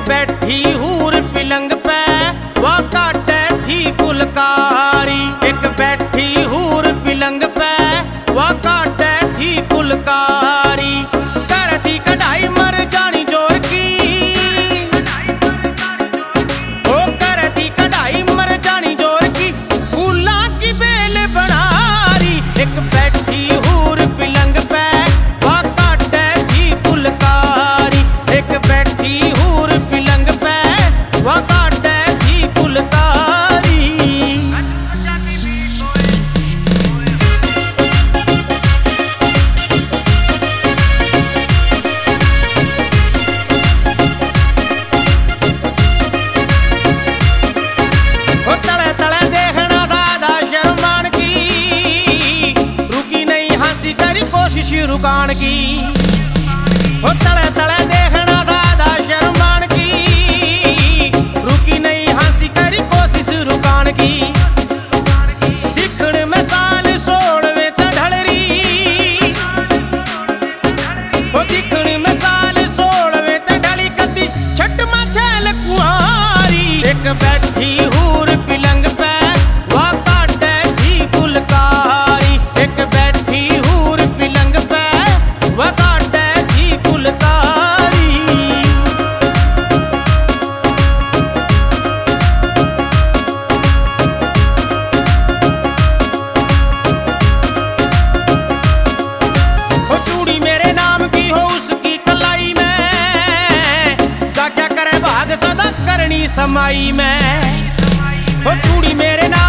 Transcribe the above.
बैठी हूर पिलंग पे वह काटे थी फुलकारी। एक बैठी हूर पिलंग पे वह काटे थी फुलकारी। करती कढ़ाई मर जानी जोर की, ओ करती कढ़ाई मर जानी जोर की, फूला की बेल बनारी। एक बैठी हूर पिलंग पे वह काटे थी फुलकारी। एक बैठी हूर पिलंग पे वह काटे थी फुलकारी। तले तले देखना दादा शर्मान की, रुकी नहीं हंसी करी कोशिश रुकान की। तले तले देखना दादा शर्मान की, रुकी नहीं हंसी करी कोशिश रुकान की। दिखण में साल 16वें ढलरी, दिखण में साल 16वें ढली कदी छठ मा छैल कुआरी। एक बैठी हूर पिलंग पे वह काटे थी फुलकारी। एक बैठी हूर पिलंग पे वह काटे थी फुलकारी। चूड़ी मेरे नाम की हो उसकी कलाई में, क्या क्या करे भाग सदा करनी समाई में। चूड़ी मेरे नाम